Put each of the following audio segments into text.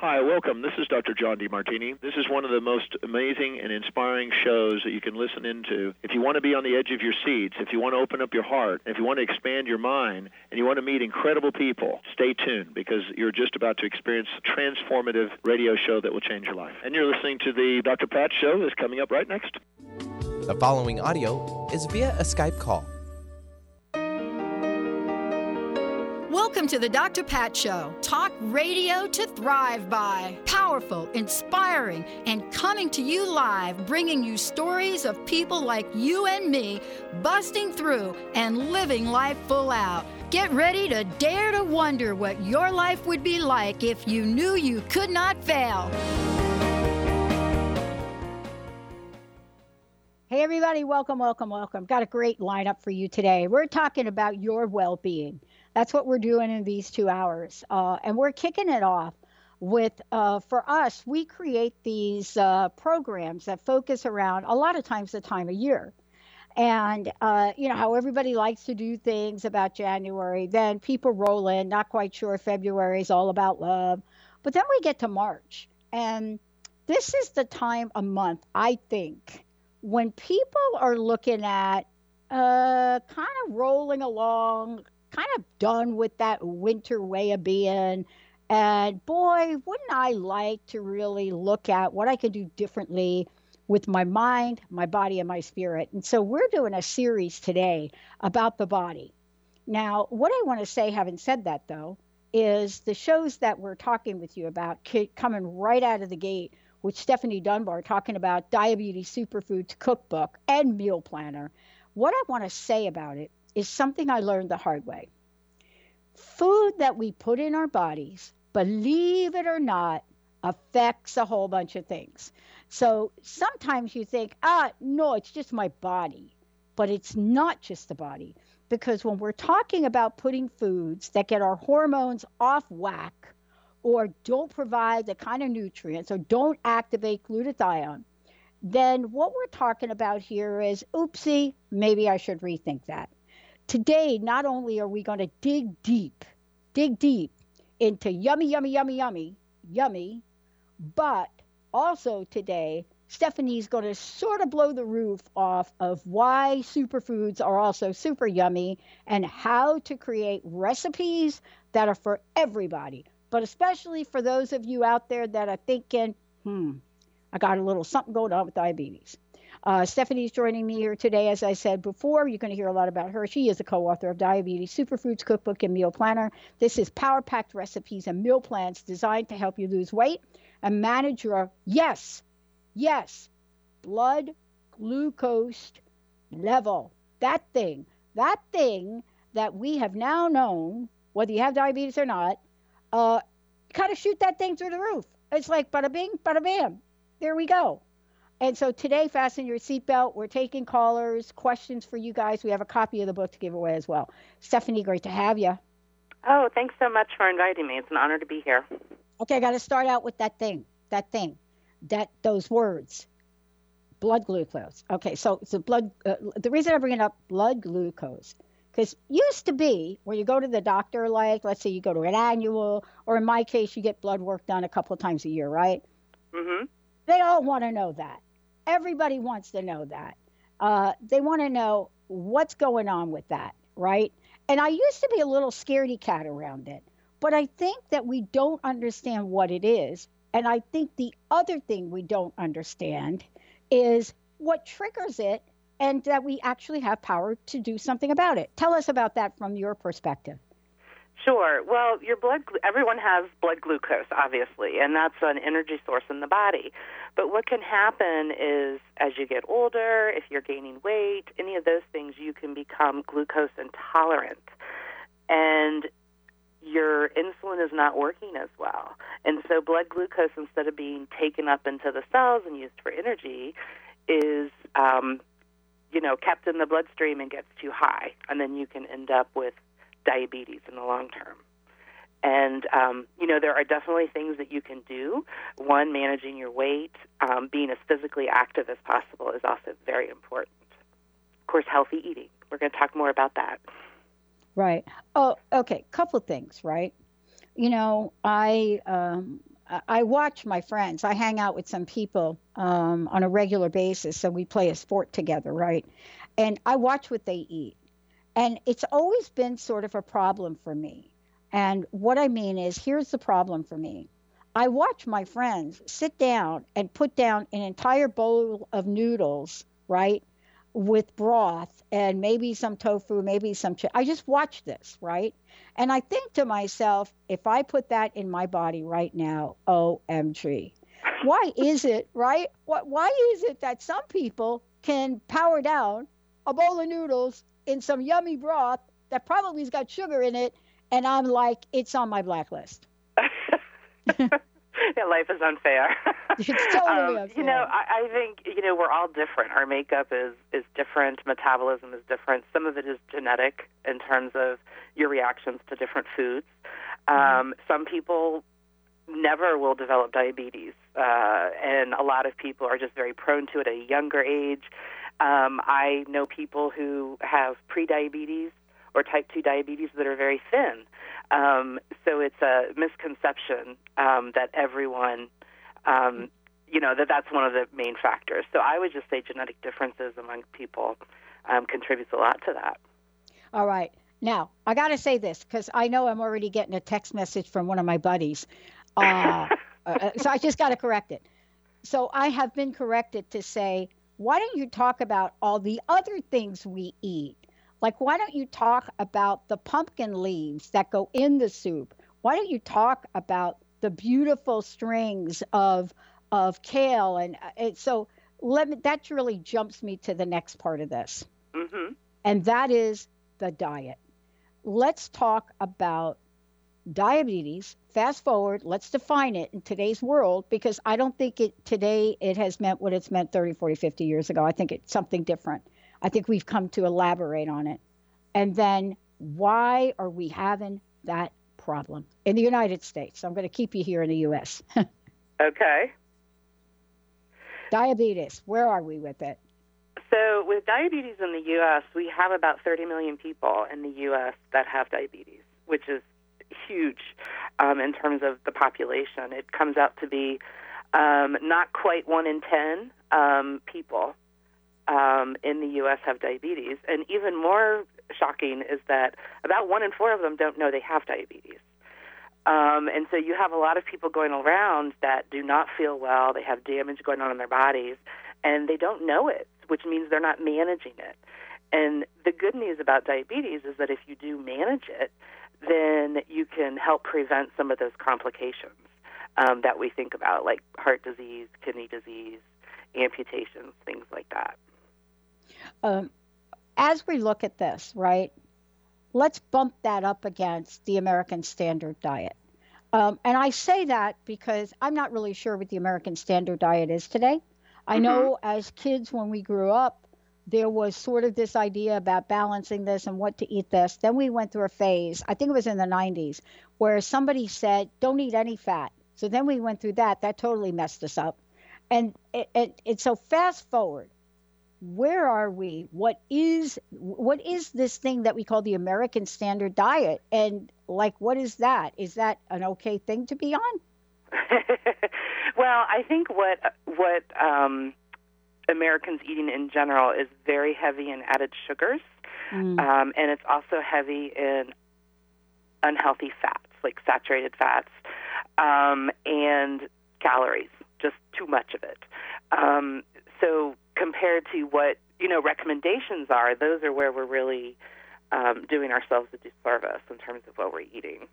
Hi, welcome. This is Dr. John DeMartini. This is one of the most amazing and inspiring shows that you can listen into. If you want to be on the edge of your seats, if you want to open up your heart, if you want to expand your mind, and you want to meet incredible people, stay tuned because you're just about to experience a transformative radio show that will change your life. And you're listening to the Dr. Pat Show that's coming up right next. The following audio is via a Skype call. Welcome to the Dr. Pat Show. Talk radio to thrive by. Powerful, inspiring, and coming to you live, bringing you stories of people like you and me busting through and living life full out. Get ready to dare to wonder what your life would be like if you knew you could not fail. Hey, everybody. Welcome. Got a great lineup for you today. We're talking about your well-being. That's what we're doing in these 2 hours. And we're kicking it off with, for us, we create these programs that focus around a lot of times the time of year. And, how everybody likes to do things about January, then people roll in, not quite sure February is all about love. But then we get to March. And this is the time a month, I think, when people are looking at kind of rolling along, kind of done with that winter way of being. And boy, wouldn't I like to really look at what I could do differently with my mind, my body, and my spirit. And so we're doing a series today about the body. Now, what I want to say, having said that, though, is the shows that we're talking with you about coming right out of the gate with Stephanie Dunbar talking about Diabetes Superfoods Cookbook and Meal Planner. What I want to say about it is something I learned the hard way. Food that we put in our bodies, believe it or not, affects a whole bunch of things. So sometimes you think, no, it's just my body. But it's not just the body. Because when we're talking about putting foods that get our hormones off whack or don't provide the kind of nutrients or don't activate glutathione, then what we're talking about here is, oopsie, maybe I should rethink that. Today, not only are we going to dig deep into yummy, but also today, Stephanie's going to sort of blow the roof off of why superfoods are also super yummy and how to create recipes that are for everybody, but especially for those of you out there that are thinking, I got a little something going on with diabetes. Stephanie's joining me here today. As I said before, you're going to hear a lot about her. She is the co-author of Diabetes Superfoods Cookbook and Meal Planner. This is power-packed recipes and meal plans designed to help you lose weight and manage your, yes, blood glucose level. That thing that we have now known, whether you have diabetes or not, kind of shoot that thing through the roof. It's like bada bing, bada bam. There we go. And so today, fasten your seatbelt. We're taking callers, questions for you guys. We have a copy of the book to give away as well. Stephanie, great to have you. Oh, thanks so much for inviting me. It's an honor to be here. Okay, I got to start out with those words, blood glucose. Okay, so the reason I bring it up, blood glucose, because used to be when you go to the doctor, like let's say you go to an annual, or in my case, you get blood work done a couple of times a year, right? Mm-hmm. They all want to know that. Everybody wants to know that. They want to know what's going on with that, right? And I used to be a little scaredy cat around it, but I think that we don't understand what it is. And I think the other thing we don't understand is what triggers it and that we actually have power to do something about it. Tell us about that from your perspective. Sure. Well, everyone has blood glucose, obviously, and that's an energy source in the body. But what can happen is as you get older, if you're gaining weight, any of those things, you can become glucose intolerant. And your insulin is not working as well. And so blood glucose, instead of being taken up into the cells and used for energy, is kept in the bloodstream and gets too high. And then you can end up with diabetes in the long term. And, there are definitely things that you can do. One, managing your weight, being as physically active as possible is also very important. Of course, healthy eating. We're going to talk more about that. Right. Oh, okay. Couple things, right? I I watch my friends. I hang out with some people on a regular basis, so we play a sport together, right? And I watch what they eat. And it's always been sort of a problem for me. And what I mean is, here's the problem for me. I watch my friends sit down and put down an entire bowl of noodles, right, with broth and maybe some tofu, maybe some I just watch this, right? And I think to myself, if I put that in my body right now, OMG. Why is it, right? Why is it that some people can power down a bowl of noodles in some yummy broth that probably has got sugar in it, and I'm like, it's on my blacklist? Yeah, life is unfair. It's totally unfair. You know, I think, you know, we're all different. Our makeup is different. Metabolism is different. Some of it is genetic in terms of your reactions to different foods. Some people never will develop diabetes, and a lot of people are just very prone to it at a younger age. I know people who have prediabetes or type 2 diabetes that are very thin. So it's a misconception that everyone, you know, that's one of the main factors. So I would just say genetic differences among people contributes a lot to that. All right. Now, I got to say this because I know I'm already getting a text message from one of my buddies. So I just got to correct it. So I have been corrected to say, why don't you talk about all the other things we eat? Like, why don't you talk about the pumpkin leaves that go in the soup? Why don't you talk about the beautiful strings of kale? And so that really jumps me to the next part of this. Mm-hmm. And that is the diet. Let's talk about diabetes. Fast forward, let's define it in today's world, because I don't think today it has meant what it's meant 30, 40, 50 years ago. I think it's something different. I think we've come to elaborate on it. And then why are we having that problem in the United States? I'm going to keep you here in the U.S. Okay. Diabetes, where are we with it? So with diabetes in the U.S., we have about 30 million people in the U.S. that have diabetes, which is huge in terms of the population. It comes out to be not quite 1 in 10 people in the U.S. have diabetes. And even more shocking is that about 1 in 4 of them don't know they have diabetes. And so you have a lot of people going around that do not feel well. They have damage going on in their bodies, and they don't know it, which means they're not managing it. And the good news about diabetes is that if you do manage it, then you can help prevent some of those complications that we think about, like heart disease, kidney disease, amputations, things like that. As we look at this, right, let's bump that up against the American Standard Diet. And I say that because I'm not really sure what the American Standard Diet is today. I know as kids when we grew up, there was sort of this idea about balancing this and what to eat this. Then we went through a phase, I think it was in the 90s, where somebody said, don't eat any fat. So then we went through that. That totally messed us up. And so fast forward, where are we? What is this thing that we call the American Standard Diet? And like, what is that? Is that an okay thing to be on? Well, I think what Americans eating in general is very heavy in added sugars, and it's also heavy in unhealthy fats, like saturated fats, and calories, just too much of it. So compared to what, recommendations are, those are where we're really doing ourselves a disservice in terms of what we're eating.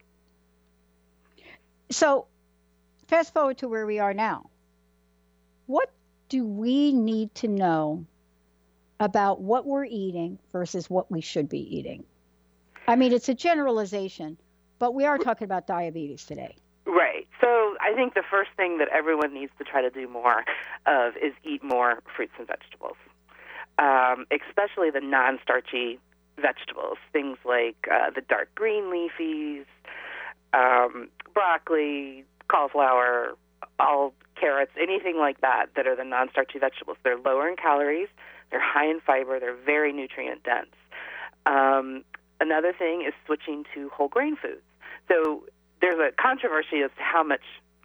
So fast forward to where we are now. What do we need to know about what we're eating versus what we should be eating? I mean, it's a generalization, but we are talking about diabetes today. Right. So I think the first thing that everyone needs to try to do more of is eat more fruits and vegetables, especially the non-starchy vegetables, things like the dark green leafies, broccoli, cauliflower, all carrots, anything like that are the non-starchy vegetables. They're lower in calories, they're high in fiber, they're very nutrient dense. Another thing is switching to whole grain foods. So there's a controversy as to how much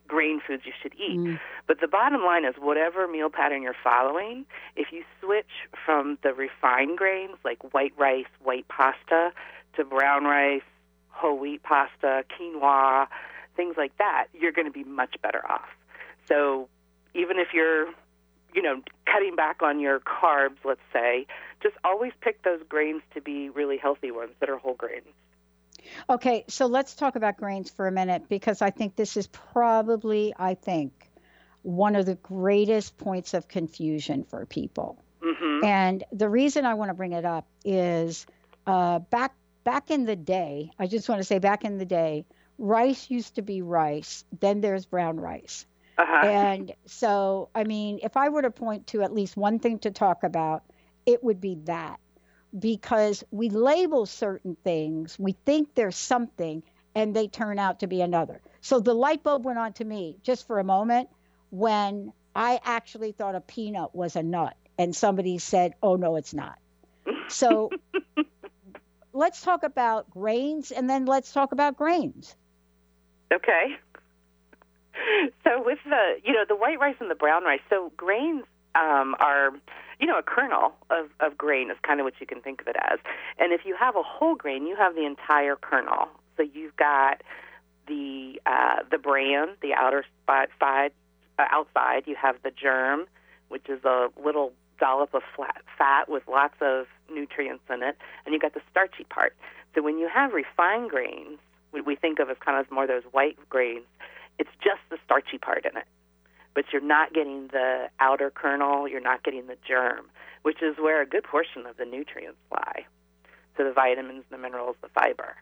grain foods you should eat. Mm. But the bottom line is whatever meal pattern you're following, if you switch from the refined grains like white rice, white pasta, to brown rice, whole wheat pasta, quinoa, things like that, you're going to be much better off. So even if you're, cutting back on your carbs, let's say, just always pick those grains to be really healthy ones that are whole grains. Okay, so let's talk about grains for a minute, because I think this is probably, one of the greatest points of confusion for people. Mm-hmm. And the reason I want to bring it up is back in the day, I just want to say back in the day, rice used to be rice, then there's brown rice. Uh-huh. And so, if I were to point to at least one thing to talk about, it would be that. Because we label certain things, we think there's something, and they turn out to be another. So the light bulb went on to me just for a moment when I actually thought a peanut was a nut, and somebody said, oh, no, it's not. So let's talk about grains, and then let's talk about grains. Okay. So with the white rice and the brown rice, so grains are, a kernel of grain is kind of what you can think of it as. And if you have a whole grain, you have the entire kernel. So you've got the bran, the outside. You have the germ, which is a little dollop of fat with lots of nutrients in it, and you've got the starchy part. So when you have refined grains, what we think of as kind of more those white grains, it's just the starchy part in it. But you're not getting the outer kernel, you're not getting the germ, which is where a good portion of the nutrients lie. So the vitamins, the minerals, the fiber.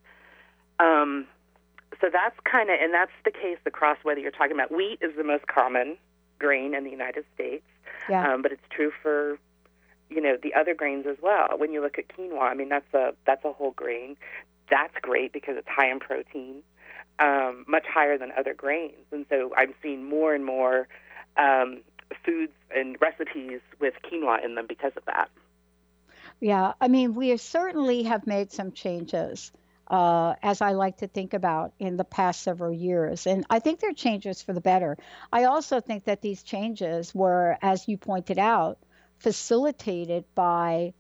So that's and that's the case across whether you're talking about wheat is the most common grain in the United States. Yeah. But it's true for, the other grains as well. When you look at quinoa, that's a whole grain. That's great because it's high in protein. Much higher than other grains. And so I'm seeing more and more foods and recipes with quinoa in them because of that. Yeah, we certainly have made some changes, as I like to think about, in the past several years. And I think they're changes for the better. I also think that these changes were, as you pointed out, facilitated by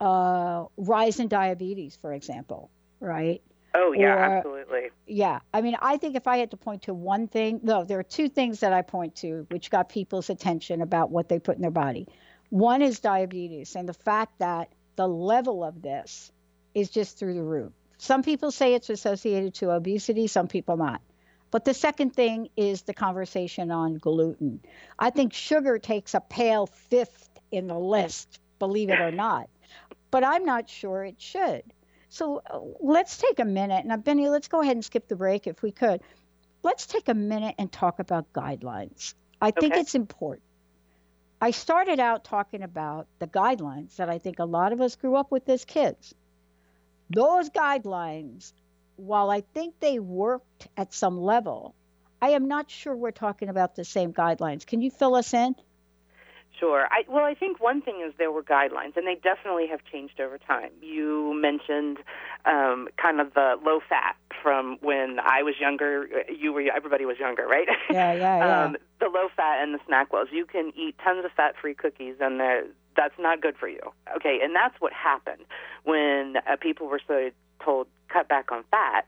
rise in diabetes, for example, right? Oh, yeah, absolutely. Yeah. I think if I had to point to one thing, there are two things that I point to which got people's attention about what they put in their body. One is diabetes and the fact that the level of this is just through the roof. Some people say it's associated to obesity, some people not. But the second thing is the conversation on gluten. I think sugar takes a pale fifth in the list, believe it or not. But I'm not sure it should. So let's take a minute, and Benny, let's go ahead and skip the break if we could. Let's take a minute and talk about guidelines. I think it's important. I started out talking about the guidelines that I think a lot of us grew up with as kids. Those guidelines, while I think they worked at some level, I am not sure we're talking about the same guidelines. Can you fill us in? Sure. I think one thing is there were guidelines, and they definitely have changed over time. You mentioned kind of the low fat from when I was younger. Everybody was younger, right? Yeah. The low fat and the SnackWells. You can eat tons of fat-free cookies, and that's not good for you. Okay, and that's what happened when people were told cut back on fat.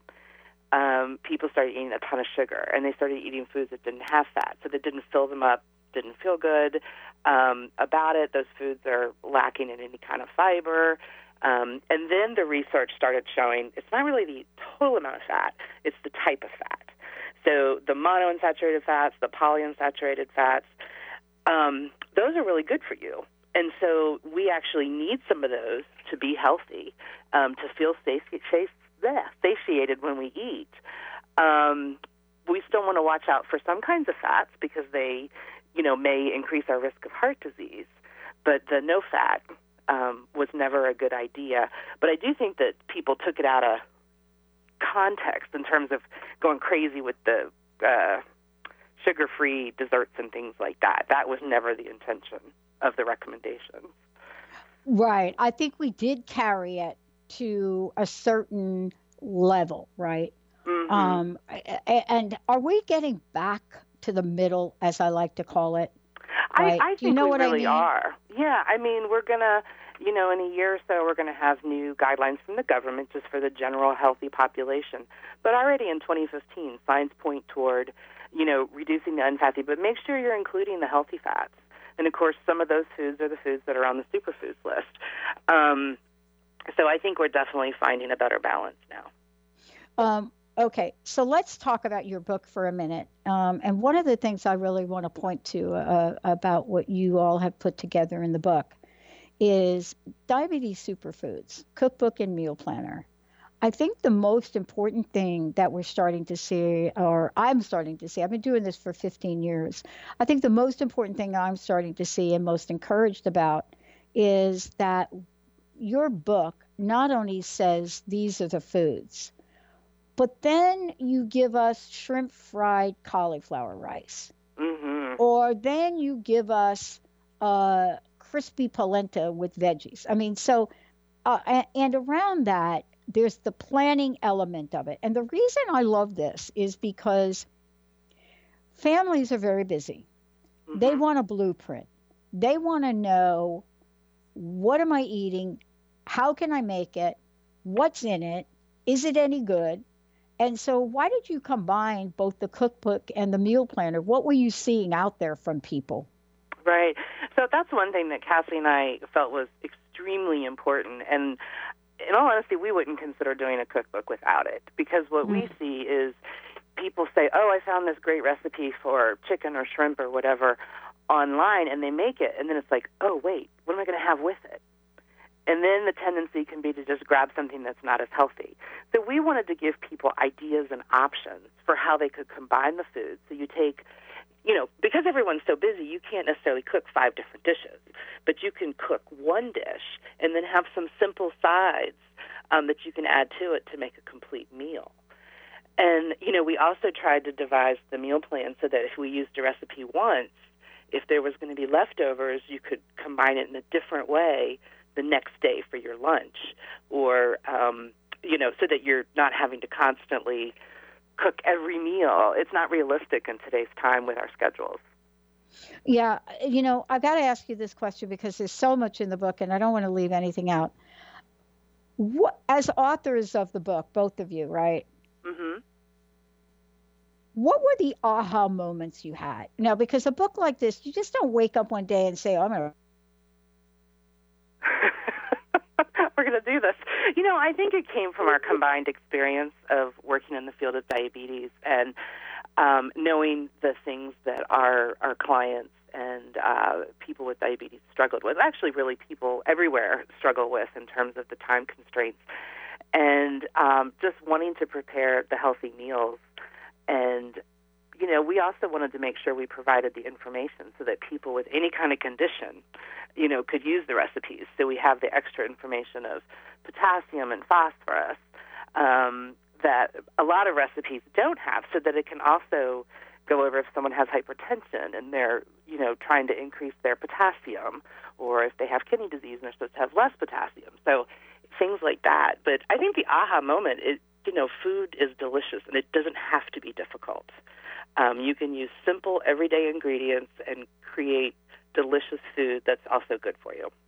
People started eating a ton of sugar, and they started eating foods that didn't have fat, so that didn't fill them up, didn't feel good about it. Those foods are lacking in any kind of fiber. And then the research started showing it's not really the total amount of fat, it's the type of fat. So the monounsaturated fats, the polyunsaturated fats, those are really good for you. And so we actually need some of those to be healthy, to feel satiated when we eat. We still want to watch out for some kinds of fats because they may increase our risk of heart disease. But the no fat was never a good idea. But I do think that people took it out of context in terms of going crazy with the sugar-free desserts and things like that. That was never the intention of the recommendations. Right. I think we did carry it to a certain level, right? Mm-hmm. And are we getting back to the middle, as I like to call it. Right? I think you know we what really I mean? are. Yeah, I mean, we're going to, in a year or so, we're going to have new guidelines from the government just for the general healthy population. But already in 2015, signs point toward, reducing the unfatty, but make sure you're including the healthy fats. And, of course, some of those foods are the foods that are on the superfoods list. So I think we're definitely finding a better balance now. Okay, so let's talk about your book for a minute. And one of the things I really want to point to about what you all have put together in the book is Diabetes Superfoods, Cookbook and Meal Planner. I think the most important thing that we're starting to see, or I'm starting to see, I've been doing this for 15 years. I think the most important thing I'm starting to see and most encouraged about is that your book not only says these are the foods, but then you give us shrimp fried cauliflower rice. Mm-hmm. Or then you give us crispy polenta with veggies. I mean, so, and around that, there's the planning element of it. And the reason I love this is because families are very busy. Mm-hmm. They want a blueprint. They want to know, what am I eating? How can I make it? What's in it? Is it any good? And so why did you combine both the cookbook and the meal planner? What were you seeing out there from people? Right. So that's one thing that Cassie and I felt was extremely important. And in all honesty, we wouldn't consider doing a cookbook without it, because what we see is people say, oh, I found this great recipe for chicken or shrimp or whatever online, and they make it. And then it's like, oh, wait, what am I going to have with it? And then the tendency can be to just grab something that's not as healthy. So we wanted to give people ideas and options for how they could combine the foods. So you take, because everyone's so busy, you can't necessarily cook 5 different dishes, but you can cook one dish and then have some simple sides that you can add to it to make a complete meal. And, we also tried to devise the meal plan so that if we used a recipe once, if there was going to be leftovers, you could combine it in a different way the next day for your lunch, or, so that you're not having to constantly cook every meal. It's not realistic in today's time with our schedules. Yeah, I've got to ask you this question because there's so much in the book and I don't want to leave anything out. What, as authors of the book, both of you, right? Mm-hmm. What were the aha moments you had? Because a book like this, you just don't wake up one day and say, oh, I'm going to we're going to do this. I think it came from our combined experience of working in the field of diabetes and knowing the things that our clients and people with diabetes struggled with. Actually, really people everywhere struggle with in terms of the time constraints. And just wanting to prepare the healthy meals. And, we also wanted to make sure we provided the information so that people with any kind of condition, could use the recipes. So we have the extra information of potassium and phosphorus that a lot of recipes don't have, so that it can also go over if someone has hypertension and they're, trying to increase their potassium, or if they have kidney disease and they're supposed to have less potassium. So things like that. But I think the aha moment is, food is delicious and it doesn't have to be difficult. You can use simple, everyday ingredients and create delicious food that's also good for you.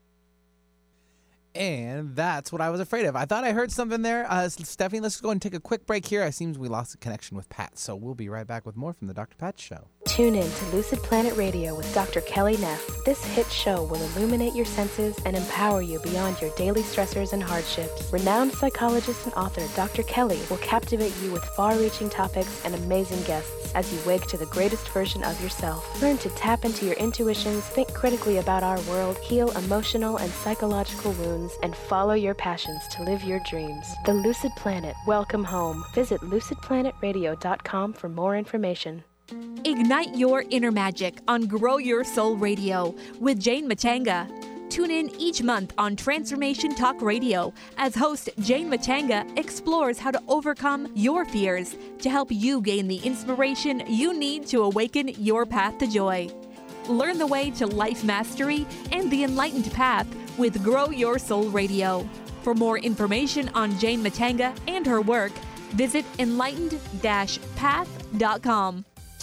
And that's what I was afraid of. I thought I heard something there. Stephanie, let's go and take a quick break here. It seems we lost a connection with Pat, so we'll be right back with more from the Dr. Pat Show. Tune in to Lucid Planet Radio with Dr. Kelly Neff. This hit show will illuminate your senses and empower you beyond your daily stressors and hardships. Renowned psychologist and author Dr. Kelly will captivate you with far-reaching topics and amazing guests as you wake to the greatest version of yourself. Learn to tap into your intuitions, think critically about our world, heal emotional and psychological wounds, and follow your passions to live your dreams. The Lucid Planet. Welcome home. Visit lucidplanetradio.com for more information. Ignite your inner magic on Grow Your Soul Radio with Jane Matanga. Tune in each month on Transformation Talk Radio as host Jane Matanga explores how to overcome your fears to help you gain the inspiration you need to awaken your path to joy. Learn the way to life mastery and the enlightened path with Grow Your Soul Radio. For more information on Jane Matanga and her work, visit enlightened-path.com.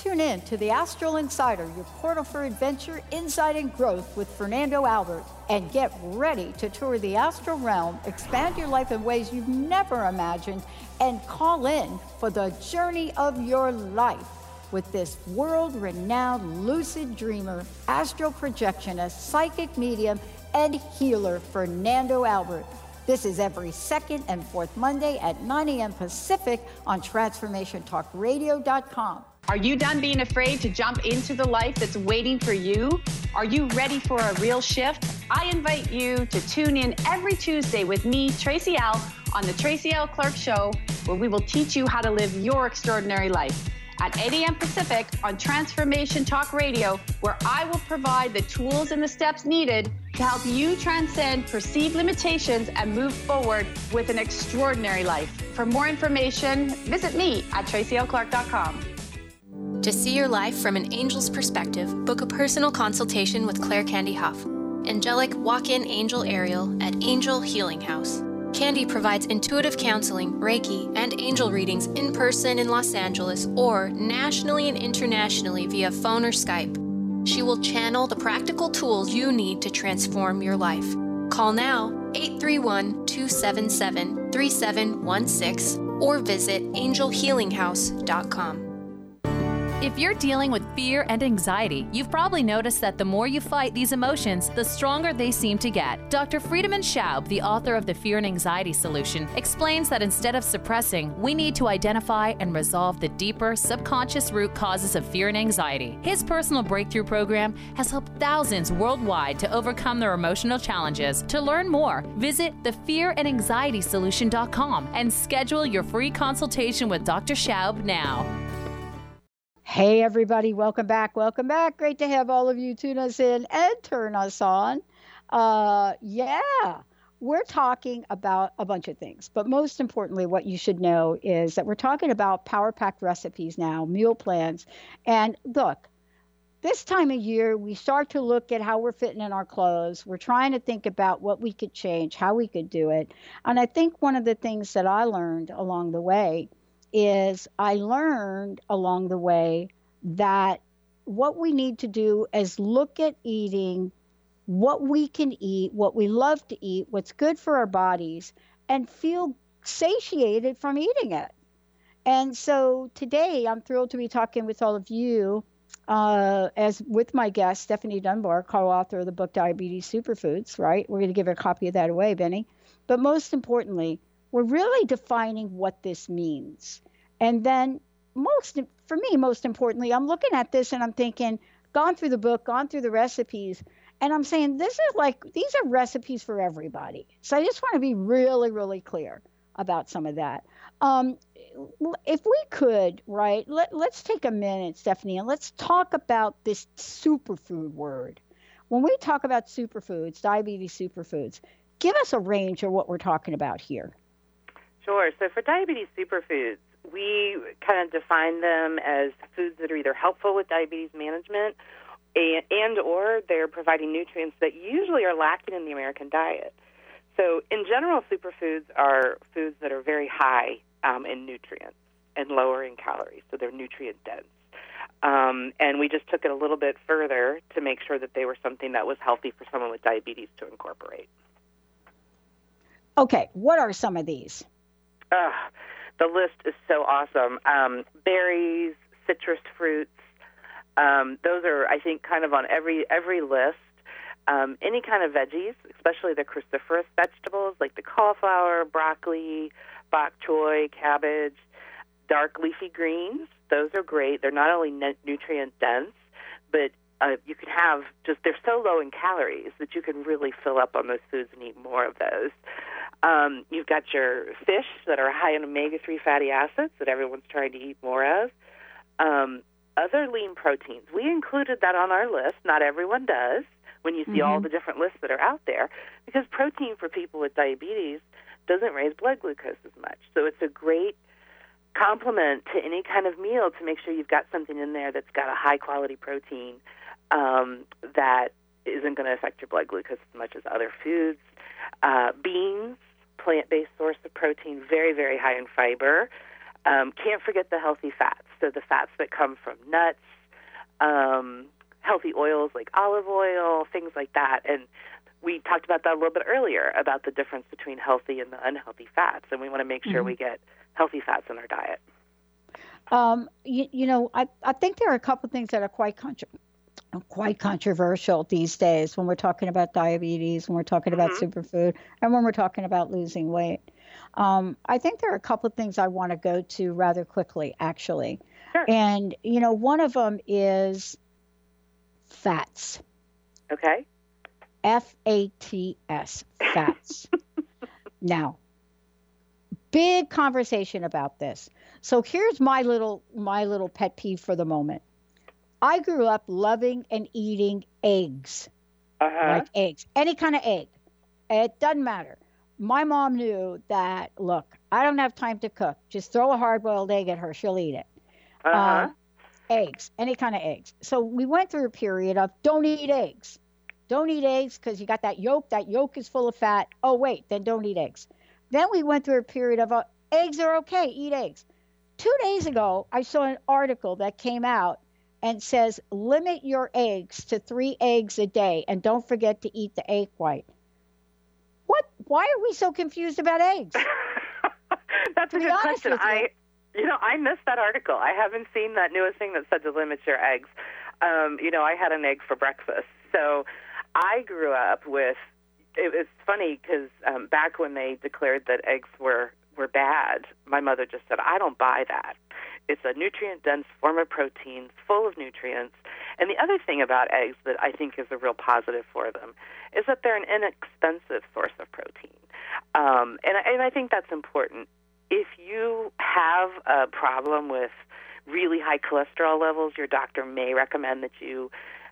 tune in to the Astral Insider, your portal for adventure, insight, and growth with Fernando Albert. And get ready to tour the astral realm, expand your life in ways you've never imagined, and call in for the journey of your life with this world-renowned lucid dreamer, astral projectionist, psychic medium, and healer, Fernando Albert. This is every second and fourth Monday at 9 a.m. Pacific on TransformationTalkRadio.com. Are you done being afraid to jump into the life that's waiting for you? Are you ready for a real shift? I invite you to tune in every Tuesday with me, Tracy L., on the Tracy L. Clark Show, where we will teach you how to live your extraordinary life. At 8 a.m. Pacific on Transformation Talk Radio, where I will provide the tools and the steps needed to help you transcend perceived limitations and move forward with an extraordinary life. For more information, visit me at tracylclark.com. To see your life from an angel's perspective, book a personal consultation with Claire Candy Huff, angelic walk-in angel Ariel at Angel Healing House. Candy provides intuitive counseling, Reiki, and angel readings in person in Los Angeles or nationally and internationally via phone or Skype. She will channel the practical tools you need to transform your life. Call now 831-277-3716 or visit angelhealinghouse.com. If you're dealing with fear and anxiety, you've probably noticed that the more you fight these emotions, the stronger they seem to get. Dr. Friedemann Schaub, the author of The Fear and Anxiety Solution, explains that instead of suppressing, we need to identify and resolve the deeper, subconscious root causes of fear and anxiety. His personal breakthrough program has helped thousands worldwide to overcome their emotional challenges. To learn more, visit thefearandanxietysolution.com and schedule your free consultation with Dr. Schaub now. Hey, everybody. Welcome back. Welcome back. Great to have all of you tune us in and turn us on. We're talking about a bunch of things, but most importantly, what you should know is that we're talking about power-packed recipes now, meal plans. And look, this time of year, we start to look at how we're fitting in our clothes. We're trying to think about what we could change, how we could do it. And I think one of the things that I learned along the way is that what we need to do is look at eating what we can eat, what we love to eat, what's good for our bodies, and feel satiated from eating it. And so today I'm thrilled to be talking with all of you as with my guest, Stephanie Dunbar, co-author of the book Diabetes Superfoods, right? We're going to give a copy of that away, Benny. But most importantly, we're really defining what this means. And then most importantly, I'm looking at this and I'm thinking, gone through the book, gone through the recipes, and I'm saying these are recipes for everybody. So I just want to be really, really clear about some of that. If we could, right, let's take a minute, Stephanie, and let's talk about this superfood word. When we talk about superfoods, diabetes superfoods, give us a range of what we're talking about here. Sure. So for diabetes superfoods, we kind of define them as foods that are either helpful with diabetes management and or they're providing nutrients that usually are lacking in the American diet. So in general, superfoods are foods that are very high in nutrients and lower in calories, so they're nutrient dense. And we just took it a little bit further to make sure that they were something that was healthy for someone with diabetes to incorporate. Okay, what are some of these? The list is so awesome. Berries, citrus fruits, those are, I think, kind of on every list. Any kind of veggies, especially the cruciferous vegetables like the cauliflower, broccoli, bok choy, cabbage, dark leafy greens. Those are great. They're not only nutrient dense, but you can have they're so low in calories that you can really fill up on those foods and eat more of those. You've got your fish that are high in omega-3 fatty acids that everyone's trying to eat more of. Other lean proteins. We included that on our list. Not everyone does when you see all the different lists that are out there, because protein for people with diabetes doesn't raise blood glucose as much. So it's a great complement to any kind of meal to make sure you've got something in there that's got a high-quality protein that isn't going to affect your blood glucose as much as other foods. Beans, plant-based source of protein, very, very high in fiber. Can't forget the healthy fats. so the fats that come from nuts, healthy oils like olive oil, things like that. And we talked about that a little bit earlier, about the difference between healthy and the unhealthy fats, and we want to make sure we get healthy fats in our diet. I think there are a couple of things that are quite controversial these days when we're talking about diabetes, when we're talking about superfood, and when we're talking about losing weight. I think there are a couple of things I want to go to rather quickly, actually. Sure. And, one of them is fats. Okay. F-A-T-S, fats. Now, big conversation about this. So here's my little pet peeve for the moment. I grew up loving and eating eggs, like eggs, any kind of egg. It doesn't matter. My mom knew that, look, I don't have time to cook. Just throw a hard-boiled egg at her. She'll eat it. Eggs, any kind of eggs. So we went through a period of don't eat eggs. Don't eat eggs because you got that yolk. That yolk is full of fat. Oh, wait, then don't eat eggs. Then we went through a period of eggs are okay, eat eggs. 2 days ago, I saw an article that came out and says, limit your eggs to 3 eggs a day and don't forget to eat the egg white. What? Why are we so confused about eggs? That's a good question. I missed that article. I haven't seen that newest thing that said to limit your eggs. I had an egg for breakfast. So I grew up with, it's funny because back when they declared that eggs were bad, my mother just said, I don't buy that. It's a nutrient-dense form of protein, full of nutrients. And the other thing about eggs that I think is a real positive for them is that they're an inexpensive source of protein. And I think that's important. If you have a problem with really high cholesterol levels, your doctor may recommend that you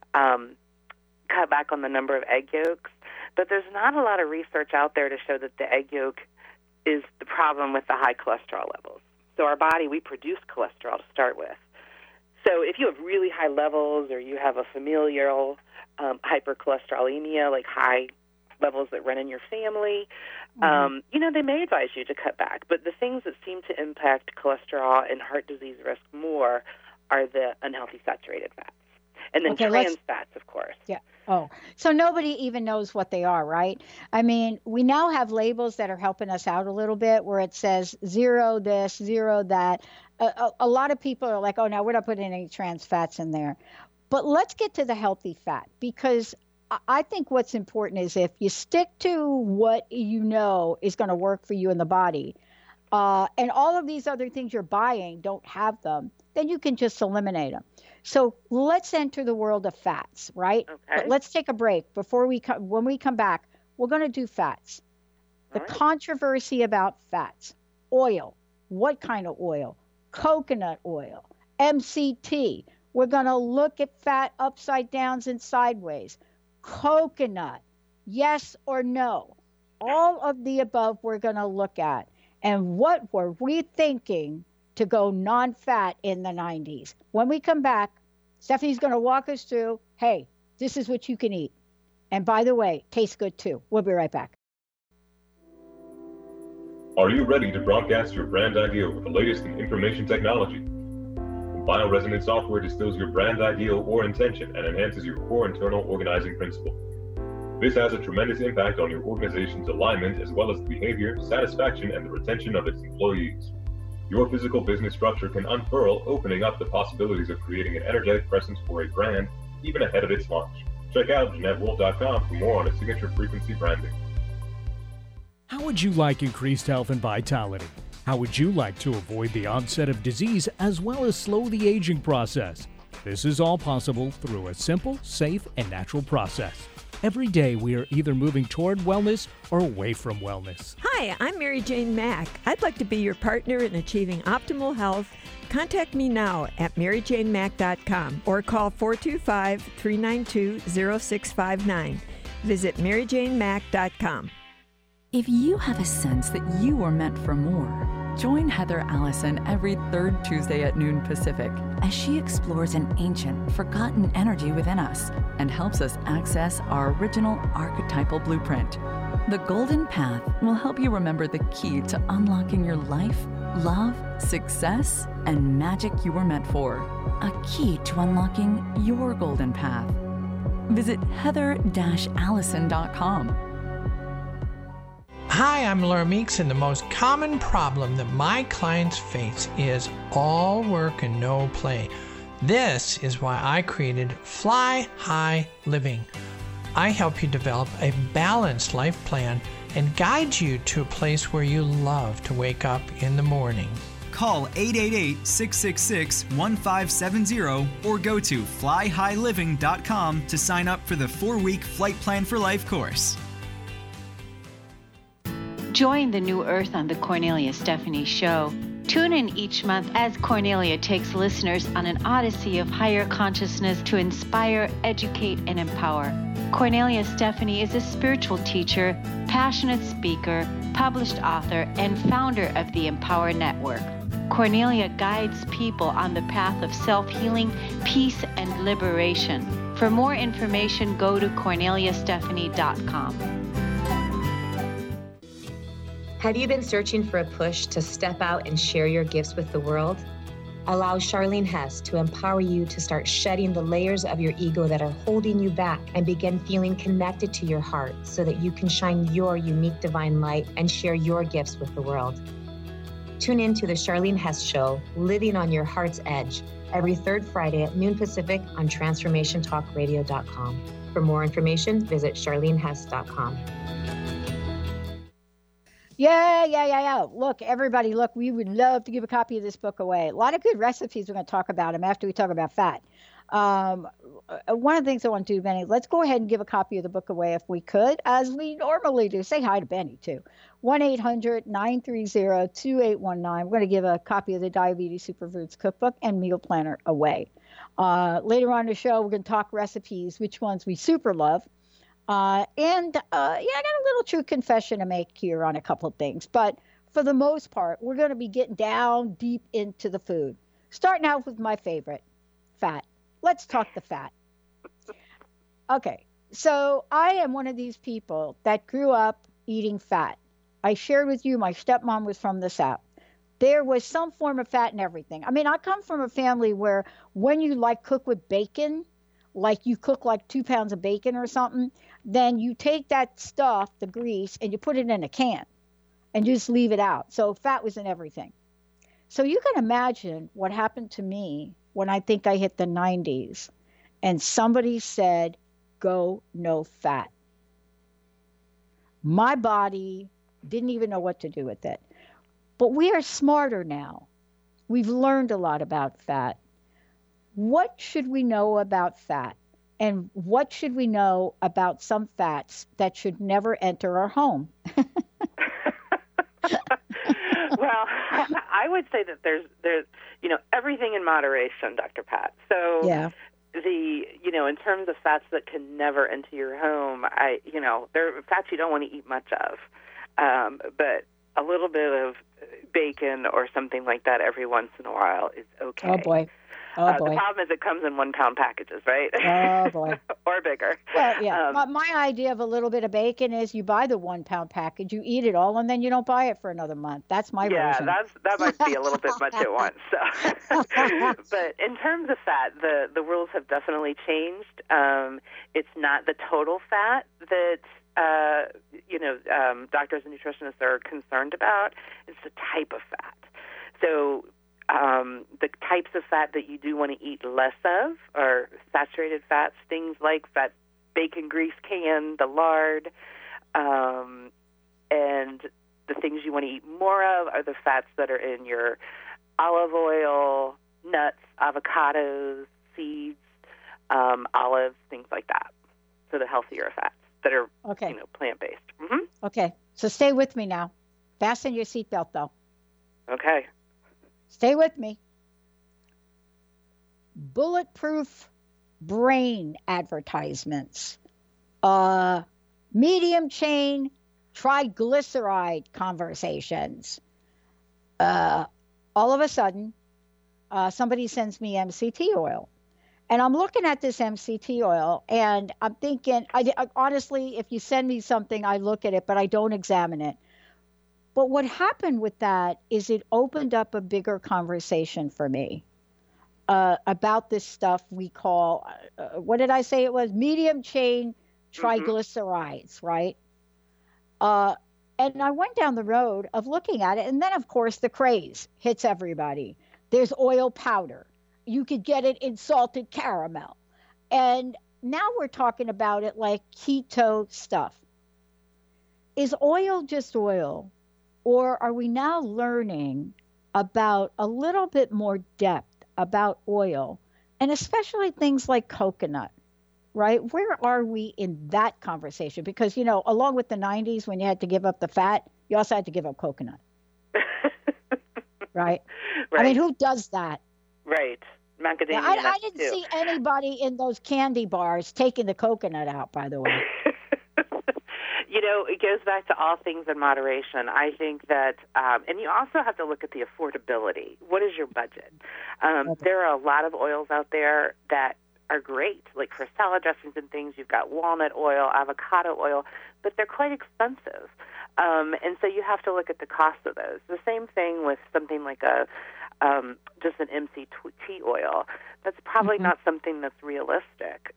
cut back on the number of egg yolks. But there's not a lot of research out there to show that the egg yolk is the problem with the high cholesterol levels. So our body, we produce cholesterol to start with. So if you have really high levels or you have a familial hypercholesterolemia, like high levels that run in your family, they may advise you to cut back. But the things that seem to impact cholesterol and heart disease risk more are the unhealthy saturated fats. And then trans fats, of course. Yeah. Oh, so nobody even knows what they are, right? I mean, we now have labels that are helping us out a little bit where it says 0 this, 0 that. A lot of people are like, oh, no, we're not putting any trans fats in there. But let's get to the healthy fat, because I think what's important is if you stick to what you know is going to work for you in the body, and all of these other things you're buying don't have them, then you can just eliminate them. So let's enter the world of fats, right? Okay. But let's take a break before when we come back, we're going to do fats. The controversy about fats. Oil. What kind of oil? Coconut oil. MCT. We're going to look at fat upside downs and sideways. Coconut. Yes or no? All of the above we're going to look at. And what were we thinking to go non-fat in the 90s? When we come back, Stephanie's going to walk us through, hey, this is what you can eat. And by the way, tastes good too. We'll be right back. Are you ready to broadcast your brand idea with the latest in information technology? Bioresonance software distills your brand ideal or intention and enhances your core internal organizing principle. This has a tremendous impact on your organization's alignment as well as the behavior, satisfaction, and the retention of its employees. Your physical business structure can unfurl, opening up the possibilities of creating an energetic presence for a brand even ahead of its launch. Check out JeanetteWolf.com for more on its signature frequency branding. How would you like increased health and vitality? How would you like to avoid the onset of disease as well as slow the aging process? This is all possible through a simple, safe, and natural process. Every day we are either moving toward wellness or away from wellness. Hi, I'm Mary Jane Mack. I'd like to be your partner in achieving optimal health. Contact me now at maryjanemack.com or call 425-392-0659. Visit maryjanemack.com. If you have a sense that you were meant for more, join Heather Allison every third Tuesday at noon Pacific as she explores an ancient, forgotten energy within us and helps us access our original archetypal blueprint. The Golden Path will help you remember the key to unlocking your life, Love, success, and magic you were meant for. A key to unlocking your golden path. Visit heather-allison.com. Hi, I'm Laura Meeks, and the most common problem that my clients face is all work and no play. This is why I created Fly High Living. I help you develop a balanced life plan and guide you to a place where you love to wake up in the morning. Call 888-666-1570 or go to flyhighliving.com to sign up for the 4-week Flight Plan for Life course. Join the New Earth on the Cornelia Stephanie Show. Tune in each month as Cornelia takes listeners on an odyssey of higher consciousness to inspire, educate, and empower. Cornelia Stephanie is a spiritual teacher, passionate speaker, published author, and founder of the Empower Network. Cornelia guides people on the path of self-healing, peace, and liberation. For more information, go to corneliastephanie.com. Have you been searching for a push to step out and share your gifts with the world? Allow Charlene Hess to empower you to start shedding the layers of your ego that are holding you back and begin feeling connected to your heart so that you can shine your unique divine light and share your gifts with the world. Tune in to the Charlene Hess Show, Living on Your Heart's Edge, every third Friday at noon Pacific on TransformationTalkRadio.com. For more information, visit charlenehess.com. Yeah. Look, everybody, we would love to give a copy of this book away. A lot of good recipes. We're going to talk about them after we talk about fat. One of the things I want to do, Benny, let's go ahead and give a copy of the book away if we could, as we normally do. Say hi to Benny, too. 1-800-930-2819. We're going to give a copy of the Diabetes Superfoods Cookbook and Meal Planner away. Later on in the show, we're going to talk recipes, which ones we super love. I got a little true confession to make here on a couple of things. But for the most part, we're going to be getting down deep into the food. Starting out with my favorite, fat. Let's talk the fat. Okay, so I am one of these people that grew up eating fat. I shared with you my stepmom was from the South. There was some form of fat in everything. I mean, I come from a family where when you cook with bacon, like you cook 2 pounds of bacon or something, then you take that stuff, the grease, and you put it in a can and just leave it out. So fat was in everything. So you can imagine what happened to me when I think I hit the 90s and somebody said, go no fat. My body didn't even know what to do with it. But we are smarter now. We've learned a lot about fat. What should we know about fat? And what should we know about some fats that should never enter our home? Well, I would say that there's everything in moderation, Dr. Pat. So yeah. In terms of fats that can never enter your home, there are fats you don't want to eat much of. But a little bit of bacon or something like that every once in a while is okay. Oh, boy. The problem is it comes in 1 pound packages, right? Oh, boy. Or bigger. Well, yeah. My idea of a little bit of bacon is you buy the 1 pound package, you eat it all, and then you don't buy it for another month. That's my version. Yeah, that might be a little bit much at once. So. But in terms of fat, the rules have definitely changed. It's not the total fat that doctors and nutritionists are concerned about. It's the type of fat. So the types of fat that you do want to eat less of are saturated fats, things like that bacon grease can, the lard, and the things you want to eat more of are the fats that are in your olive oil, nuts, avocados, seeds, olives, things like that. So the healthier fats that are plant-based. Mm-hmm. Okay, so stay with me now. Fasten your seatbelt, though. Okay. Stay with me. Bulletproof brain advertisements. Medium chain triglyceride conversations. All of a sudden, somebody sends me MCT oil. And I'm looking at this MCT oil, and I'm thinking, honestly, if you send me something, I look at it, but I don't examine it. But what happened with that is it opened up a bigger conversation for me about this stuff we call, what did I say it was? Medium chain triglycerides, right? And I went down the road of looking at it. And then, of course, the craze hits everybody. There's oil powder. You could get it in salted caramel. And now we're talking about it like keto stuff. Is oil just oil? Or are we now learning about a little bit more depth about oil, and especially things like coconut, right? Where are we in that conversation? Because, you know, along with the 90s when you had to give up the fat, you also had to give up coconut. Right? I mean, who does that? Right. Macadamia nuts, I didn't see anybody in those candy bars taking the coconut out, by the way. You know, it goes back to all things in moderation. I think that, and you also have to look at the affordability. What is your budget? There are a lot of oils out there that are great, like for salad dressings and things. You've got walnut oil, avocado oil, but they're quite expensive. And so you have to look at the cost of those. The same thing with something like just an MCT oil. That's probably not something that's realistic.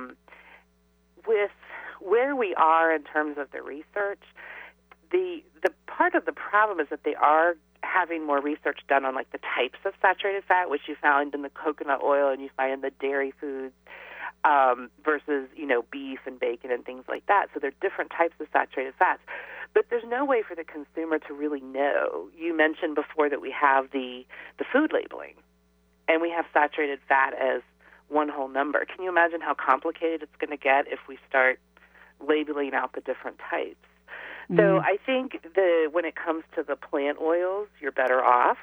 With where we are in terms of the research, the part of the problem is that they are having more research done on like the types of saturated fat, which you found in the coconut oil and you find in the dairy foods, versus, you know, beef and bacon and things like that. So there are different types of saturated fats. But there's no way for the consumer to really know. You mentioned before that we have the food labeling, and we have saturated fat as one whole number. Can you imagine how complicated it's going to get if we start labeling out the different types? So I think when it comes to the plant oils, you're better off.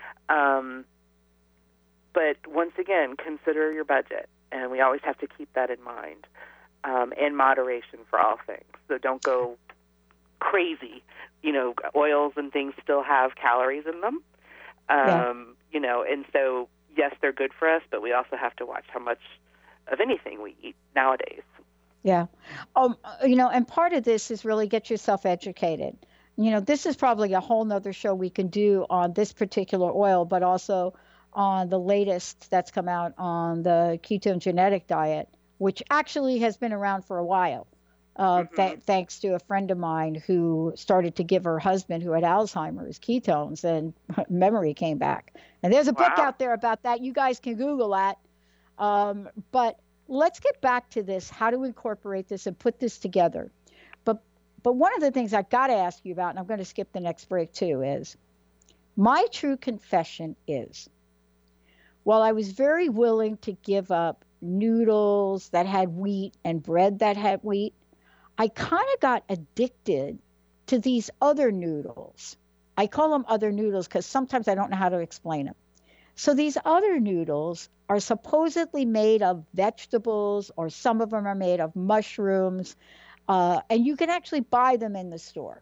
But once again, consider your budget, and we always have to keep that in mind, and moderation for all things. So don't go crazy. You know, oils and things still have calories in them. You know, and so yes, they're good for us, but we also have to watch how much of anything we eat nowadays. Yeah. You know, and part of this is really get yourself educated. You know, this is probably a whole nother show we can do on this particular oil, but also on the latest that's come out on the ketone genetic diet, which actually has been around for a while. Thanks to a friend of mine who started to give her husband who had Alzheimer's ketones, and memory came back. And there's a book out there about that. You guys can Google that. But let's get back to this, how to incorporate this and put this together. But one of the things I got to ask you about, and I'm going to skip the next break too, is my true confession is, while I was very willing to give up noodles that had wheat and bread that had wheat, I kind of got addicted to these other noodles. I call them other noodles because sometimes I don't know how to explain them. So these other noodles are supposedly made of vegetables, or some of them are made of mushrooms, and you can actually buy them in the store.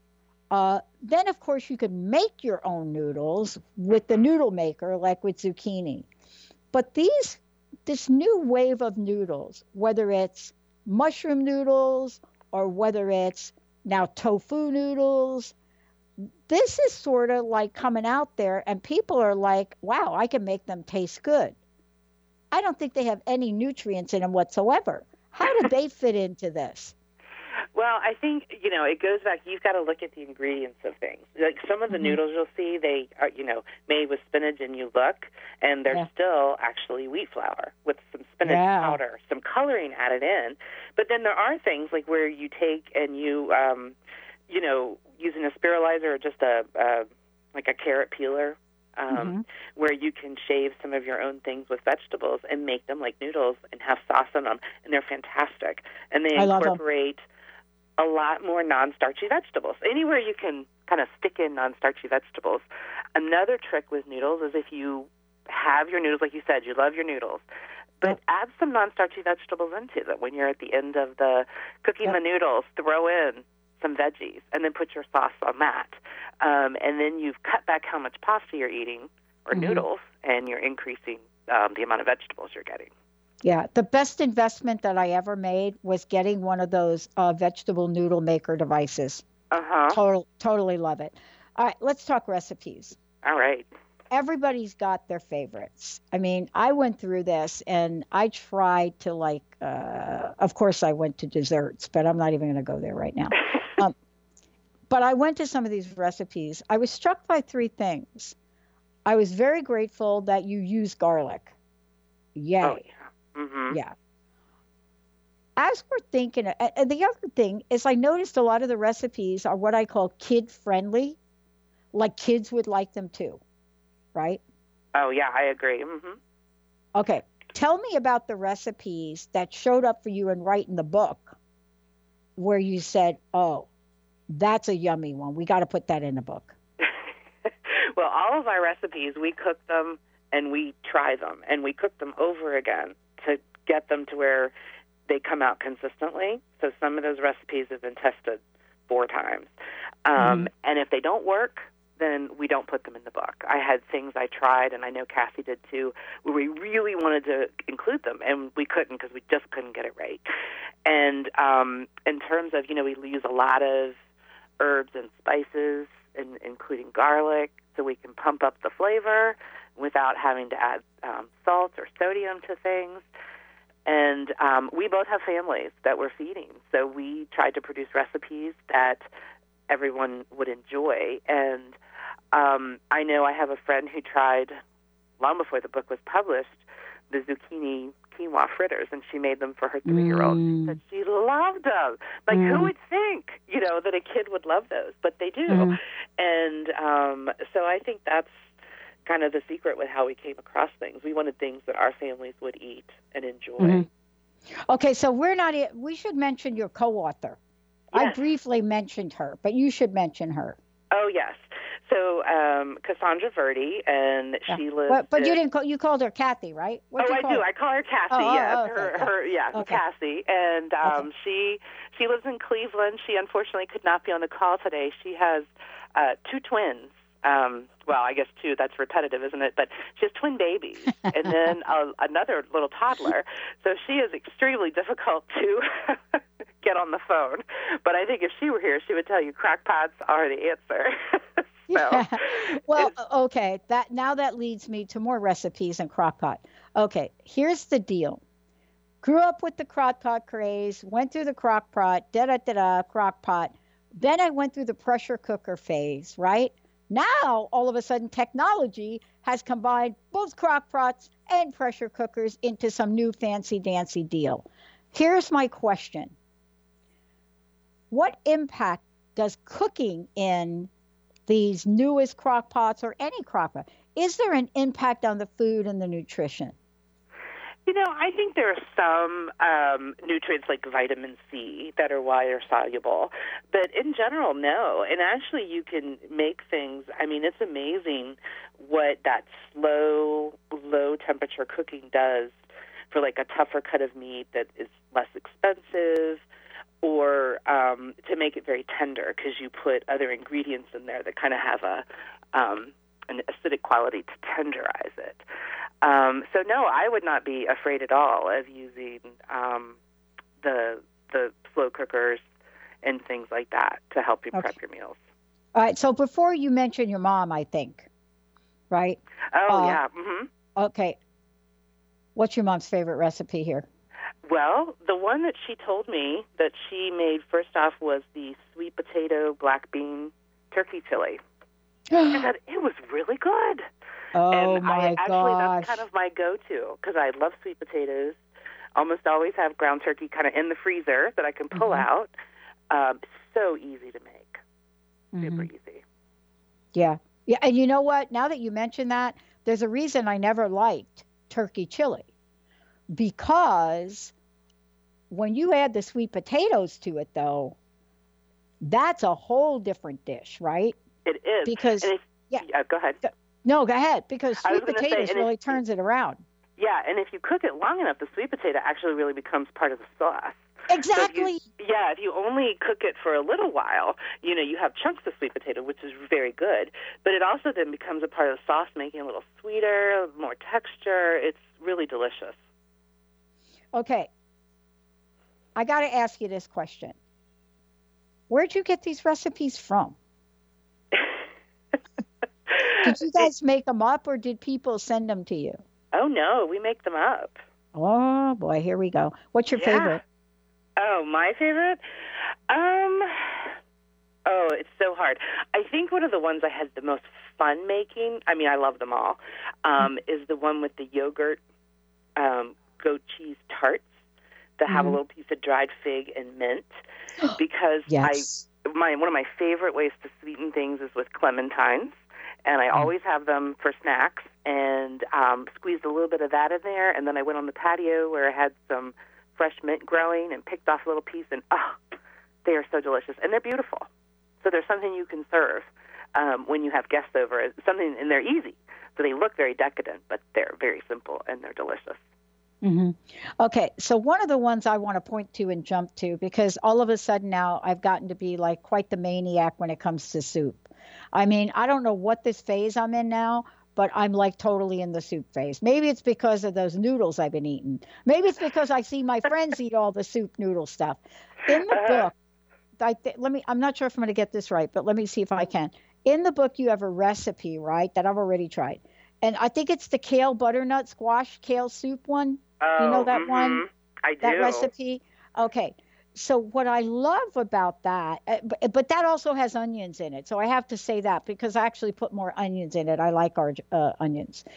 Then, of course, you can make your own noodles with the noodle maker, like with zucchini. But this new wave of noodles, whether it's mushroom noodles or whether it's now tofu noodles, this is sort of like coming out there, and people are like, wow, I can make them taste good. I don't think they have any nutrients in them whatsoever. How do they fit into this? Well, I think, you know, it goes back, you've got to look at the ingredients of things. Like some of the noodles you'll see, they are, you know, made with spinach, and you look, and they're still actually wheat flour with some spinach powder, some coloring added in. But then there are things like where you take and you, you know, using a spiralizer or just like a carrot peeler, where you can shave some of your own things with vegetables and make them like noodles and have sauce on them, and they're fantastic. And they incorporate a lot more non-starchy vegetables. Anywhere you can kind of stick in non-starchy vegetables. Another trick with noodles is if you have your noodles, like you said, you love your noodles, but add some non-starchy vegetables into them. When you're at the end of the cooking the noodles, throw in some veggies and then put your sauce on that. And then you've cut back how much pasta you're eating or noodles, and you're increasing the amount of vegetables you're getting. Yeah, the best investment that I ever made was getting one of those vegetable noodle maker devices. Totally love it. All right, let's talk recipes. All right. Everybody's got their favorites. I mean, I went through this and I tried to of course I went to desserts, but I'm not even going to go there right now. But I went to some of these recipes. I was struck by three things. I was very grateful that you use garlic. Yay. Oh, yeah. Mm-hmm. Yeah. As we're thinking, and the other thing is I noticed a lot of the recipes are what I call kid-friendly, like kids would like them too, right? Oh, yeah, I agree. Mm-hmm. Okay. Tell me about the recipes that showed up for you in writing the book where you said, oh, that's a yummy one. We got to put that in the book. Well, all of our recipes, we cook them and we try them and we cook them over again to get them to where they come out consistently. So some of those recipes have been tested 4 times. And if they don't work, then we don't put them in the book. I had things I tried, and I know Kathy did too, where we really wanted to include them, and we couldn't because we just couldn't get it right. And in terms of, we use a lot of herbs and spices, including garlic, so we can pump up the flavor without having to add salt or sodium to things. And we both have families that we're feeding, so we tried to produce recipes that everyone would enjoy. And I know I have a friend who tried, long before the book was published, the zucchini quinoa fritters, and she made them for her 3-year-old. She said she loved them. Like, who would think, that a kid would love those? But they do. And so I think that's kind of the secret with how we came across things. We wanted things that our families would eat and enjoy. Okay, so we should mention your co-author. Yes. I briefly mentioned her, but you should mention her. Oh, yes. So Cassandra Verdi, and she lives. But you called her Kathy, right? I do. I call her Kathy. Yes, Cassie, and she lives in Cleveland. She unfortunately could not be on the call today. She has 2 twins. Well, I guess 2, that's repetitive, isn't it? But she has twin babies and then another little toddler. So she is extremely difficult to get on the phone. But I think if she were here, she would tell you crock-pots are the answer. Well, okay. That leads me to more recipes and crock-pot. Okay, here's the deal. Grew up with the crock-pot craze, went through the crock-pot, crock-pot. Then I went through the pressure cooker phase, right? Now, all of a sudden, technology has combined both crock pots and pressure cookers into some new fancy-dancy deal. Here's my question. What impact does cooking in these newest crock pots or any crock pot, is there an impact on the food and the nutrition? I think there are some nutrients like vitamin C that are water soluble, but in general, no. And actually, you can make things. I mean, it's amazing what that low temperature cooking does for like a tougher cut of meat that is less expensive, or to make it very tender because you put other ingredients in there that kind of have an acidic quality to tenderize it. So no, I would not be afraid at all of using the slow cookers and things like that to help you prep your meals. All right. So before you mention your mom, I think, right? Oh, yeah. Mm-hmm. Okay. What's your mom's favorite recipe here? Well, the one that she told me that she made first off was the sweet potato black bean turkey chili. And that it was really good. Oh, and my gosh. That's kind of my go-to because I love sweet potatoes. Almost always have ground turkey kind of in the freezer that I can pull out. So easy to make. Super easy. Yeah. Yeah. And you know what? Now that you mention that, there's a reason I never liked turkey chili. Because when you add the sweet potatoes to it, though, that's a whole different dish, right? It is. Because, go ahead. No, go ahead. Because sweet potatoes really turns it around. Yeah, and if you cook it long enough, the sweet potato actually really becomes part of the sauce. Exactly. So if you only cook it for a little while, you have chunks of sweet potato, which is very good. But it also then becomes a part of the sauce, making it a little sweeter, more texture. It's really delicious. Okay. I got to ask you this question. Where'd you get these recipes from? Did you guys make them up, or did people send them to you? Oh, no, we make them up. Oh, boy, here we go. What's your favorite? Oh, my favorite? Oh, it's so hard. I think one of the ones I had the most fun making, I mean, I love them all, is the one with the yogurt goat cheese tarts that have a little piece of dried fig and mint. Because one of my favorite ways to sweeten things is with clementines. And I always have them for snacks, and squeezed a little bit of that in there. And then I went on the patio where I had some fresh mint growing and picked off a little piece. And, they are so delicious. And they're beautiful. So there's something you can serve when you have guests over. And they're easy. So they look very decadent, but they're very simple, and they're delicious. Mm-hmm. Okay, so one of the ones I want to point to and jump to, because all of a sudden now I've gotten to be like quite the maniac when it comes to soup. I mean, I don't know what this phase I'm in now, but I'm like totally in the soup phase. Maybe it's because of those noodles I've been eating. Maybe it's because I see my friends eat all the soup noodle stuff. In the book, I'm not sure if I'm going to get this right, but let me see if I can. In the book, you have a recipe, right, that I've already tried. And I think it's the kale butternut squash kale soup one. Oh, do you know that one? I do. That recipe? Okay. So what I love about that, but that also has onions in it. So I have to say that because I actually put more onions in it. I like our onions.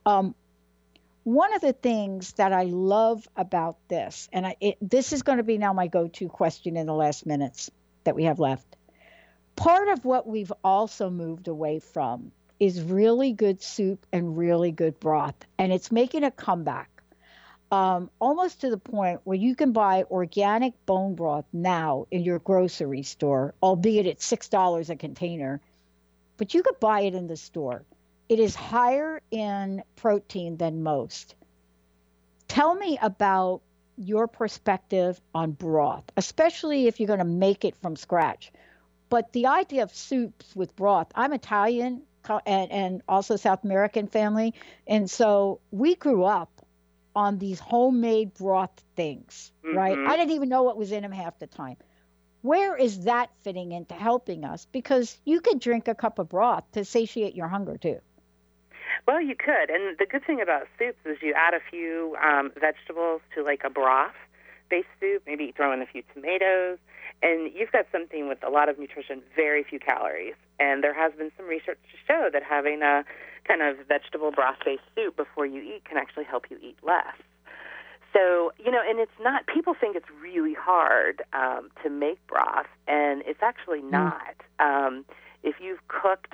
One of the things that I love about this, and this is going to be now my go-to question in the last minutes that we have left. Part of what we've also moved away from is really good soup and really good broth. And it's making a comeback. Almost to the point where you can buy organic bone broth now in your grocery store, albeit at $6 a container, but you could buy it in the store. It is higher in protein than most. Tell me about your perspective on broth, especially if you're going to make it from scratch. But the idea of soups with broth, I'm Italian and also South American family, and so we grew up on these homemade broth things, right? I didn't even know what was in them half the time. Where is that fitting into helping us? Because you could drink a cup of broth to satiate your hunger too. Well, you could. And the good thing about soups is you add a few vegetables to like a broth-based soup, maybe throw in a few tomatoes, and you've got something with a lot of nutrition, very few calories. And there has been some research to show that having a kind of vegetable broth-based soup before you eat can actually help you eat less. So, and it's not, people think it's really hard to make broth, and it's actually not. If you've cooked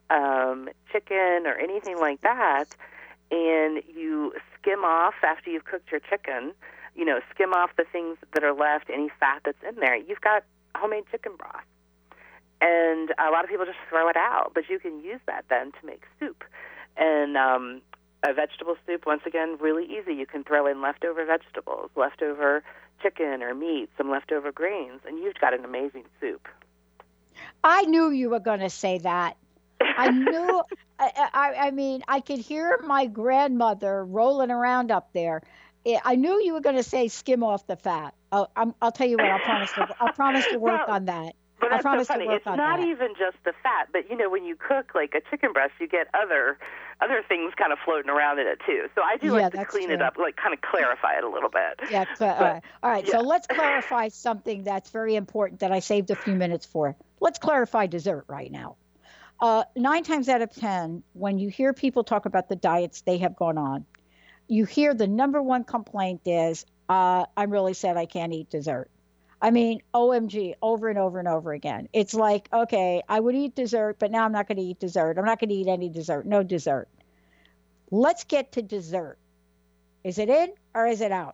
chicken or anything like that, and you skim off after you've cooked your chicken, skim off the things that are left, any fat that's in there, you've got homemade chicken broth. And a lot of people just throw it out, but you can use that then to make soup. And a vegetable soup, once again, really easy. You can throw in leftover vegetables, leftover chicken or meat, some leftover grains, and you've got an amazing soup. I knew you were going to say that. I knew, I mean, I could hear my grandmother rolling around up there. I knew you were going to say skim off the fat. I'll tell you what, I'll promise to work on that. But that's so funny. It's not even just the fat, but when you cook like a chicken breast, you get other things kind of floating around in it too. So I do like to clean it up, like kind of clarify it a little bit. Yeah. All right. Yeah. So let's clarify something that's very important that I saved a few minutes for. Let's clarify dessert right now. 9 times out of 10, when you hear people talk about the diets they have gone on, you hear the number one complaint is, I'm really sad I can't eat dessert. I mean, OMG, over and over and over again. It's like, okay, I would eat dessert, but now I'm not going to eat dessert. I'm not going to eat any dessert. No dessert. Let's get to dessert. Is it in or is it out?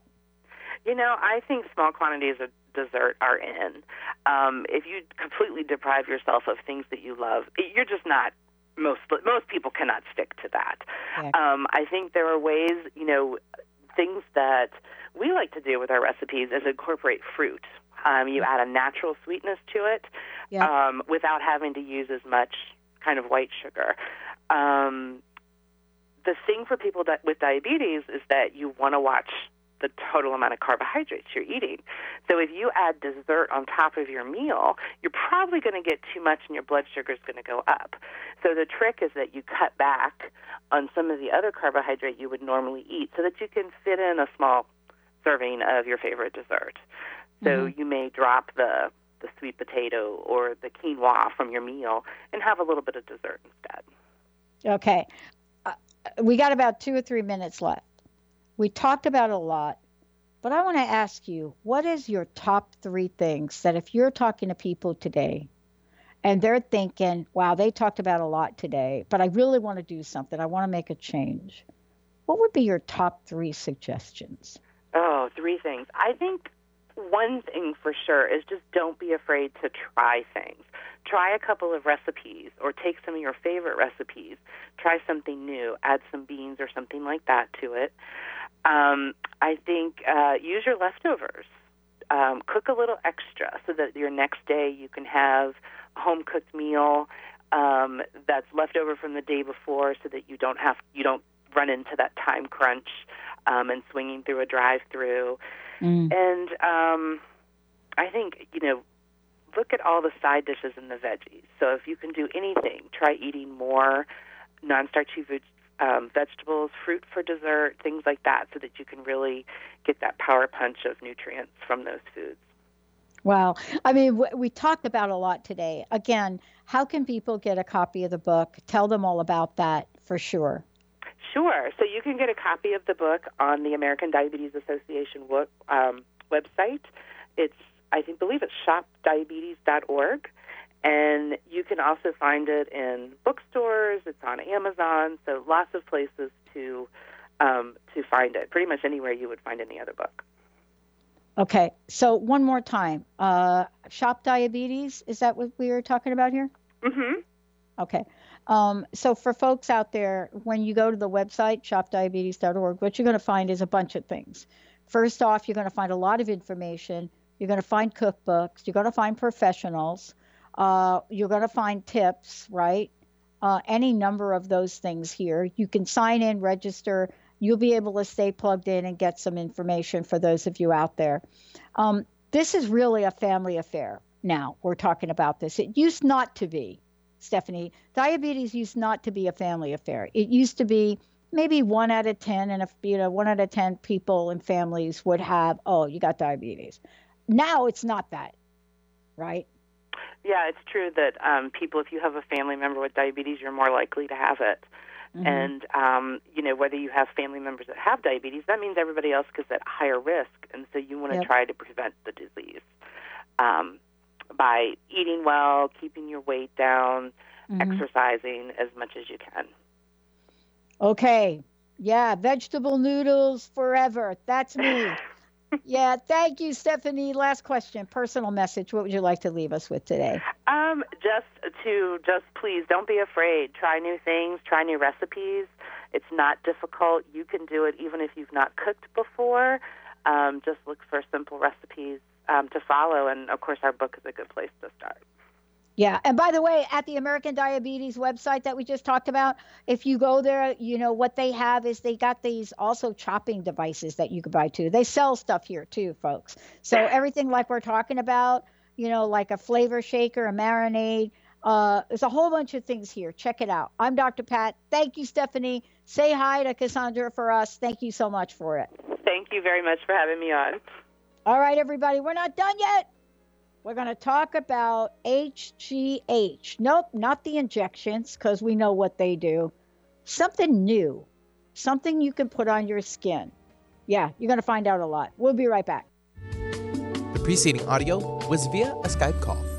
I think small quantities of dessert are in. If you completely deprive yourself of things that you love, you're just not, most people cannot stick to that. Yeah. I think there are ways, things that we like to do with our recipes is incorporate fruit. You add a natural sweetness to it without having to use as much kind of white sugar. The thing for people with diabetes is that you want to watch the total amount of carbohydrates you're eating. So if you add dessert on top of your meal, you're probably going to get too much and your blood sugar is going to go up. So the trick is that you cut back on some of the other carbohydrate you would normally eat so that you can fit in a small serving of your favorite dessert. So you may drop the sweet potato or the quinoa from your meal and have a little bit of dessert instead. Okay. We got about 2 or 3 minutes left. We talked about a lot, but I want to ask you, what is your top 3 things that if you're talking to people today and they're thinking, wow, they talked about a lot today, but I really want to do something. I want to make a change. What would be your top 3 suggestions? Oh, 3 things. I think one thing for sure is just don't be afraid to try things. Try a couple of recipes or take some of your favorite recipes. Try something new. Add some beans or something like that to it. I think use your leftovers. Cook a little extra so that your next day you can have a home-cooked meal that's left over from the day before so that you don't run into that time crunch and swinging through a drive-through. And I think, look at all the side dishes and the veggies. So if you can do anything, try eating more non-starchy vegetables, fruit for dessert, things like that, so that you can really get that power punch of nutrients from those foods. Wow. I mean, we talked about a lot today. Again, how can people get a copy of the book? Tell them all about that for sure. Sure. So you can get a copy of the book on the American Diabetes Association website. I believe it's shopdiabetes.org. And you can also find it in bookstores. It's on Amazon. So lots of places to find it. Pretty much anywhere you would find any other book. Okay. So one more time. Shop Diabetes, is that what we were talking about here? Mm-hmm. Okay. So for folks out there, when you go to the website, shopdiabetes.org, what you're going to find is a bunch of things. First off, you're going to find a lot of information. You're going to find cookbooks. You're going to find professionals. You're going to find tips, right? Any number of those things here. You can sign in, register. You'll be able to stay plugged in and get some information for those of you out there. This is really a family affair now. We're talking about this. It used not to be, Stephanie. Diabetes used not to be a family affair. It used to be maybe 1 out of 10, and 1 out of 10 people and families would have, oh, you got diabetes. Now it's not that, right? Yeah, it's true that people, if you have a family member with diabetes, you're more likely to have it. Mm-hmm. And, whether you have family members that have diabetes, that means everybody else is at higher risk. And so you want to try to prevent the disease by eating well, keeping your weight down, exercising as much as you can. Okay. Yeah, vegetable noodles forever. That's me. Yeah, thank you, Stephanie. Last question, personal message. What would you like to leave us with today? Just please don't be afraid. Try new things, try new recipes. It's not difficult. You can do it even if you've not cooked before. Just look for simple recipes to follow, and of course our book is a good place to start. Yeah, and by the way, at the American Diabetes website that we just talked about, if you go there, what they have is they got these also chopping devices that you can buy too. They sell stuff here too, folks. So everything like we're talking about, like a flavor shaker, a marinade, there's a whole bunch of things here. Check it out. I'm Dr. Pat. Thank you, Stephanie. Say hi to Cassandra for us. Thank you so much for it. Thank you very much for having me on. All right, everybody, we're not done yet. We're going to talk about HGH. Nope, not the injections, because we know what they do. Something new, something you can put on your skin. Yeah, you're going to find out a lot. We'll be right back. The preceding audio was via a Skype call.